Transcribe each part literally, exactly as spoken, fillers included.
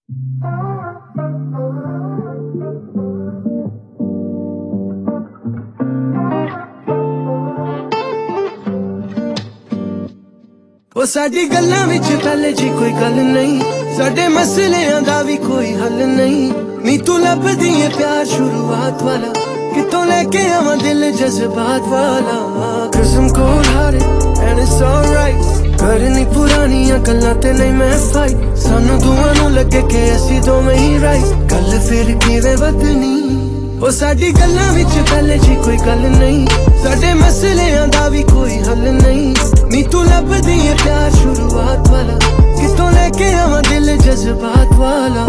ओ साडी गल्लां विच पहले जी कोई गल नहीं, साडे मसलियां दा भी कोई हल नहीं। नी तू लभदी है प्यार शुरुआत वाला, कितों लेके आवां दिल जज्बात वाला। कसम को हारे एंड इट्स ऑलराइट, करनी पुरानियां गल्लां ते नहीं मैं फाइट। सानू दुआं नू लगे कि असीं दोवें ही राइट, गल फिर किवें वधनी। ओ साडी गल्लां विच पहले जी कोई गल नहीं, साडे मसलियां दा भी कोई हल नहीं। नी तू लभदी है प्यार शुरुआत वाला, कितों लेके आवां दिल जज्बात वाला।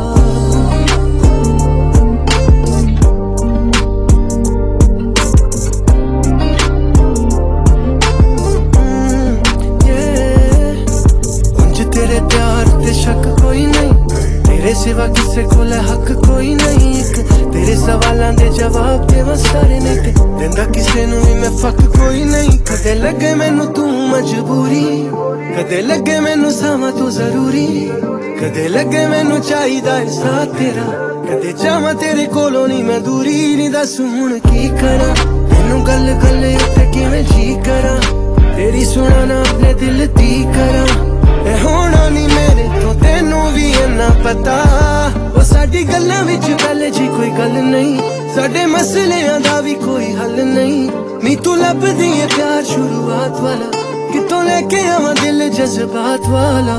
तेरे प्यार ते शक कोई नहीं, तेरे सिवा किसे कोल हक कोई नहीं। एक तेरे सवालां दे जवाब देवां सारे नहीं, ते देंदा किसे नू भी मैं फक कोई नहीं। कदे लगे मैनू तू मजबूरी, कदे लगे मैनू सावां तू जरूरी, कदे लगे मैनू चाहिदा है साथ तेरा, कदे चाहां तेरे कोलों नहीं मैं दूरी। नी दस हुण की करा, मैनू गल गल उत्ते किवें जी करा, तेरी सुना ना अपने दिल दी करा। होना नी मेरे तो तेनू भी इन्ना पता, ओ साडी गल्लां विच पहले जी कोई गल नहीं, साडे मसलियां दा भी कोई हल नहीं। नी तू लभदी है प्यार शुरुआत वाला, कितों लेके आवां दिल जज्बात वाला।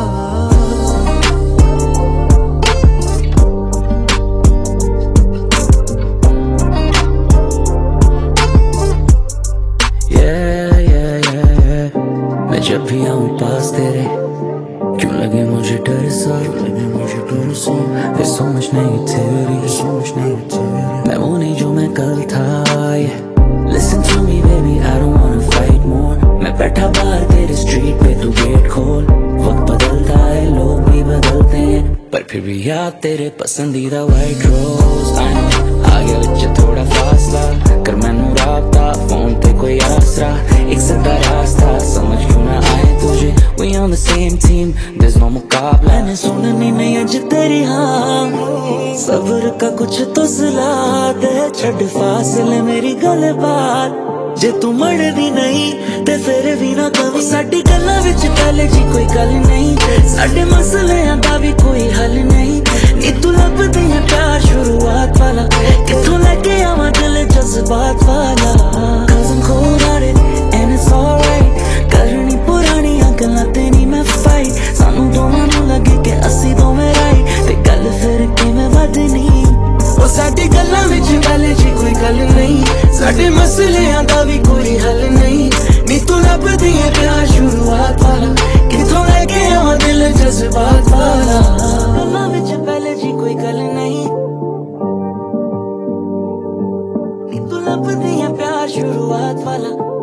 yeah, yeah, yeah, yeah. मैं जब भी आऊं पास तेरे क्यों लगे मुझे डर सा, लगे मुझे डर सा। There's so much negativity, There's so much negativity. मैं वो नहीं जो मैं कल था, yeah. Listen to me baby, I don't wanna fight more। मैं बैठा बाहर तेरे स्ट्रीट पे, तू गेट खोल। वक्त बदलता है, लोग भी बदलते हैं, पर फिर भी याद तेरे पसंदीदा वाइट रोज। I know आगे विच थोड़ा फासला कर, मैनू राबता फोन पे कोई आसरा। एक सीधा रास्ता समझ क्यों ना आए तुझे, we on the same team, there's no मुकाबला। मैंने सुननी नहीं अज तेरी हाँ, सब्र का कुछ तो सला दे, छड़ फासले मेरी गल बात। जे तू मरदी नहीं ते फिर भी ना कभी, साडी गल्लां विच पहले जी कोई गल नहीं, साडे मसलियां दा भी कोई हल नहीं। नी तू लभदी है प्यार शुरुआत वाला, कितों लेके आवां दिल जज्बात वाला। कसम खुदा रे एंड इट्स ऑलराइट, करनी पुरानियां गल्लां ते नहीं मैं फाइट। सानू दोवां नू लगे कि असीं दोवें राइट, ते गल फिर किवें वधनी। ओ साडी गल्लां विच पहले जी कोई गल नहीं, साडे मसलियां दा भी कोई हल नहीं। नी तू लभदी है प्यार शुरुआत वाला, कितों लेके आवां दिल जज्बात वाला। गल्लां विच पहले जी कोई गल नहीं, नी तू लभदी है प्यार शुरुआत वाला।